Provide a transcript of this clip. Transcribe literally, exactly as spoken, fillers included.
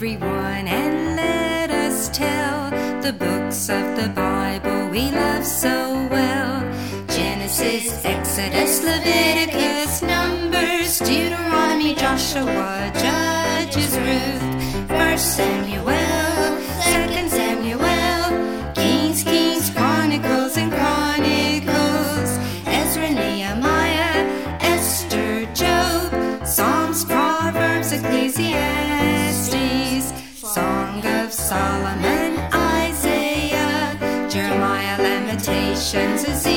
everyone, and let us tell the books of the Bible we love so well. Genesis, Exodus, Leviticus, Numbers, Deuteronomy, Joshua, Judges, Ruth, First Samuel, Second Samuel, Kings, Kings, Chronicles, and Chronicles, Ezra, Nehemiah, Esther, Job, Psalms, Proverbs, Ecclesiastes, Song of Solomon, Isaiah, Jeremiah, Lamentations, Ezekiel,